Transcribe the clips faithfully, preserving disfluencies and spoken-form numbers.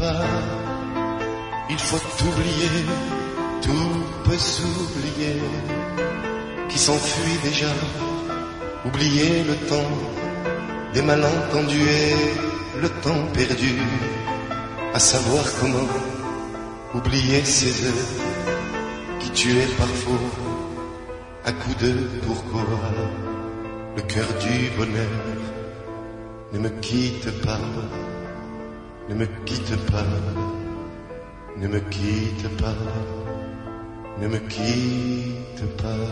pas, il faut oublier, tout peut s'oublier, qui s'enfuit déjà, oublier le temps des malentendus et le temps perdu, à savoir comment oublier ces heures qui tuaient parfois à coups de pourquoi. Le cœur du bonheur, ne me quitte pas, ne me quitte pas, ne me quitte pas, ne me quitte pas.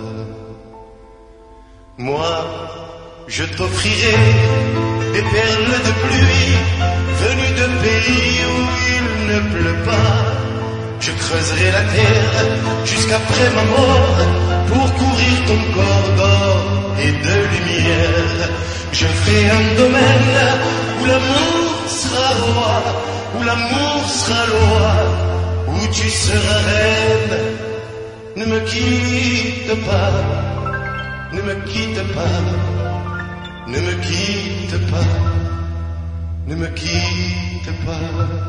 Moi, je t'offrirai des perles de pluie venues de pays où il ne pleut pas. Je creuserai la terre jusqu'après ma mort pour couvrir ton corps d'or et de lumière. Je ferai un domaine où l'amour sera roi, où l'amour sera loi, où tu seras reine. Ne me quitte pas, ne me quitte pas, ne me quitte pas, ne me quitte pas.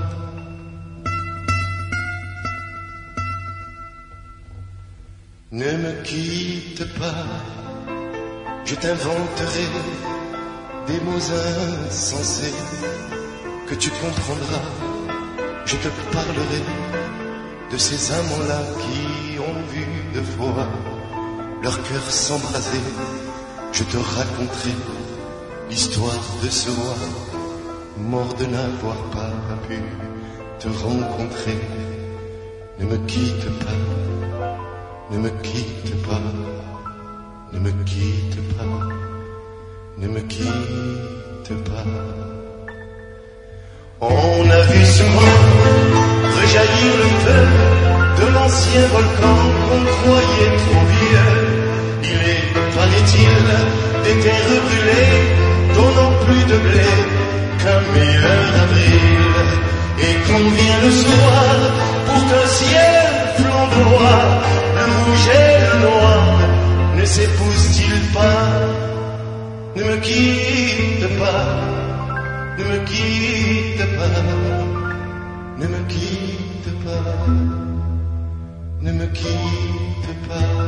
Ne me quitte pas, je t'inventerai des mots insensés que tu comprendras. Je te parlerai de ces amants-là qui ont vu de fois leur cœur s'embraser. Je te raconterai l'histoire de ce roi mort de n'avoir pas pu te rencontrer. Ne me quitte pas, ne me quitte pas, ne me quitte pas, ne me quitte pas. On a vu souvent rejaillir le feu de l'ancien volcan qu'on croyait trop vieux. Il est, paraît-il, des terres brûlées donnant plus de blé qu'un meilleur avril. Et qu'on vient le soir pour qu'un ciel flamboie, le rouge et le noir ne s'épousent-ils pas? Ne me quitte pas, ne me quitte pas, ne me quitte pas, ne me quitte pas.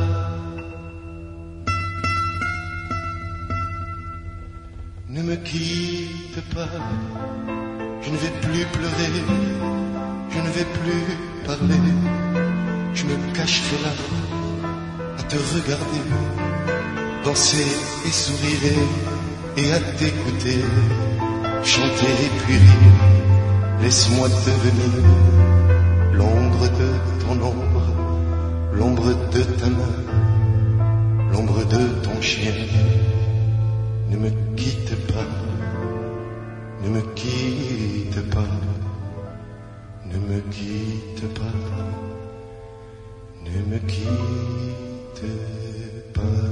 Ne me quitte pas, je ne vais plus pleurer, je ne vais plus parler, je me cacherai là à te regarder, danser et sourire et à t'écouter, chanter et puis rire. Laisse-moi devenir l'ombre de ton ombre, l'ombre de ta main, l'ombre de ton chien. Ne me quitte pas, ne me quitte pas, ne me quitte pas, ne me quitte pas.